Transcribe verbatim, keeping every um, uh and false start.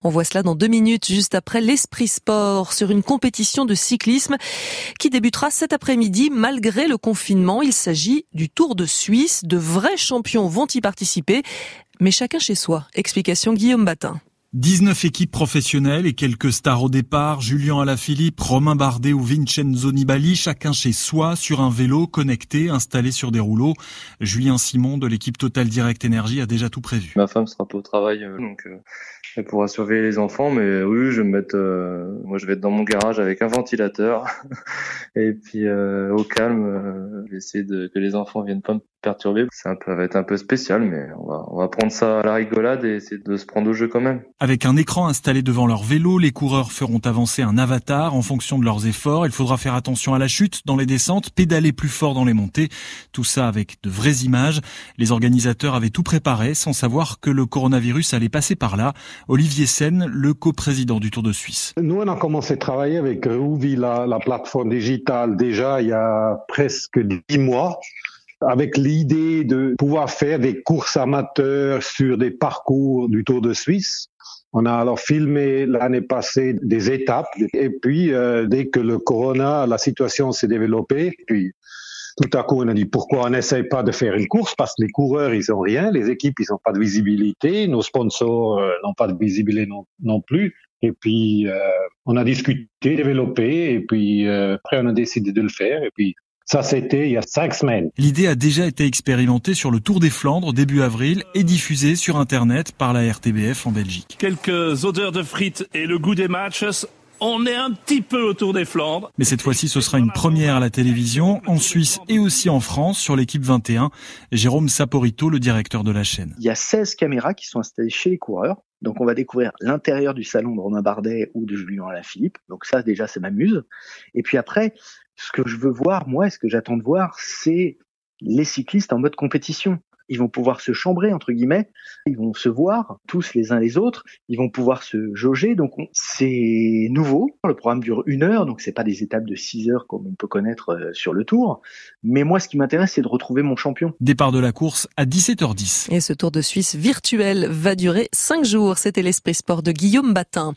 On voit cela dans deux minutes, juste après l'Esprit Sport, sur une compétition de cyclisme qui débutera cet après-midi malgré le confinement. Il s'agit du Tour de Suisse. De vrais champions vont y participer, mais chacun chez soi. Explication Guillaume Batin. dix-neuf équipes professionnelles et quelques stars au départ, Julien Alaphilippe, Romain Bardet ou Vincenzo Nibali, chacun chez soi, sur un vélo connecté, installé sur des rouleaux. Julien Simon de l'équipe Total Direct Énergie a déjà tout prévu. Ma femme sera pas au travail, donc euh, elle pourra surveiller les enfants, mais oui, je vais me mettre, euh, moi je vais être dans mon garage avec un ventilateur, et puis euh, au calme, euh, je vais essayer de, que les enfants viennent pas me perturber. C'est un peu, ça va être un peu spécial, mais on va, on va prendre ça à la rigolade et essayer de se prendre au jeu quand même. Avec un écran installé devant leur vélo, les coureurs feront avancer un avatar en fonction de leurs efforts. Il faudra faire attention à la chute dans les descentes, pédaler plus fort dans les montées. Tout ça avec de vraies images. Les organisateurs avaient tout préparé sans savoir que le coronavirus allait passer par là. Olivier Sen, le coprésident du Tour de Suisse. Nous, on a commencé à travailler avec Rouvi, la, la plateforme digitale, déjà il y a presque dix mois. Avec l'idée de pouvoir faire des courses amateurs sur des parcours du Tour de Suisse. On a alors filmé l'année passée des étapes et puis euh, dès que le corona, la situation s'est développée, puis tout à coup on a dit pourquoi on n'essaye pas de faire une course parce que les coureurs ils ont rien, les équipes ils ont pas de visibilité, nos sponsors euh, n'ont pas de visibilité non, non plus. Et puis euh, on a discuté, développé et puis euh, après on a décidé de le faire et puis ça, c'était il y a cinq semaines. L'idée a déjà été expérimentée sur le Tour des Flandres début avril et diffusée sur Internet par la R T B F en Belgique. Quelques odeurs de frites et le goût des matchs. On est un petit peu au Tour des Flandres. Mais cette fois-ci, ce sera une première à la télévision, en Suisse et aussi en France, sur l'équipe vingt et un. Jérôme Saporito, le directeur de la chaîne. Il y a seize caméras qui sont installées chez les coureurs. Donc on va découvrir l'intérieur du salon de Romain Bardet ou de Julien Alaphilippe. Donc ça, déjà, ça m'amuse. Et puis après, ce que je veux voir, moi, et ce que j'attends de voir, c'est les cyclistes en mode compétition. Ils vont pouvoir se chambrer, entre guillemets. Ils vont se voir, tous les uns les autres. Ils vont pouvoir se jauger. Donc, on... c'est nouveau. Le programme dure une heure. Donc, c'est pas des étapes de six heures comme on peut connaître euh, sur le Tour. Mais moi, ce qui m'intéresse, c'est de retrouver mon champion. Départ de la course à dix-sept heures dix. Et ce Tour de Suisse virtuel va durer cinq jours. C'était l'Esprit Sport de Guillaume Batin.